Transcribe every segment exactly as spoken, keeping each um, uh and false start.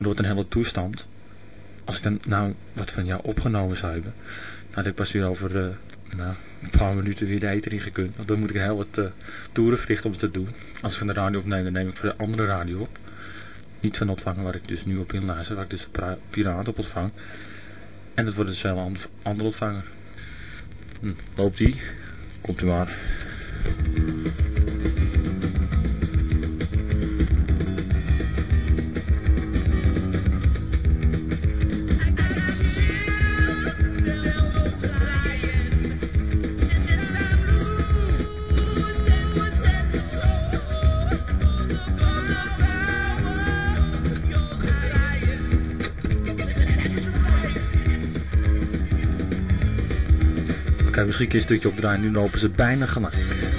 wordt een hele toestand. Als ik dan nou wat van jou opgenomen zou hebben, dan had ik pas weer over uh, nou, een paar minuten weer de eter in gekund. Want dan moet ik heel wat uh, toeren verrichten om het te doen. Als ik van de radio opneem, dan neem ik voor de andere radio op. Niet van de opvanger waar ik dus nu op inluister, waar ik dus de piraat op ontvang. En dat wordt dus een hele andere ontvanger. Hm, loopt die? Komt u maar. Kijk, misschien een stukje opdraaien, nu lopen ze bijna gelijk.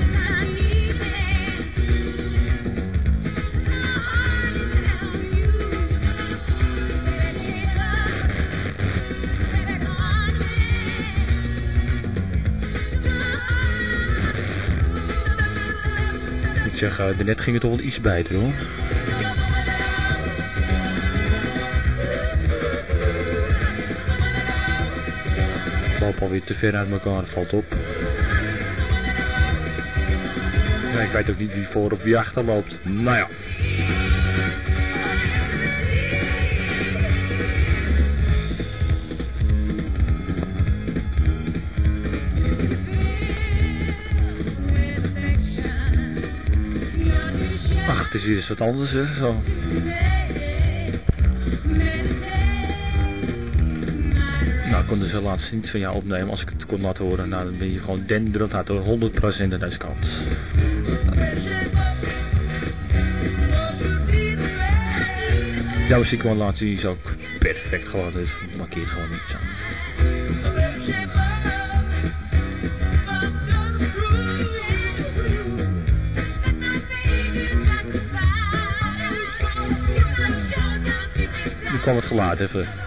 Ik zeg, uh, daarnet ging het toch wel iets beter hoor. Ik loop alweer te ver uit elkaar, valt op. Nee, ik weet ook niet wie voor of wie achter loopt. Nou ja. Ach, het is weer eens wat anders hè, zo. Nou, ik kon dus helaas niets van jou opnemen. Als ik het kon laten horen, nou, dan ben je gewoon denderend hard door honderd procent aan deze kant. Jouw sequentie is ook perfect gewoon, dus markeert gewoon niets aan. Nu kwam het geluid even.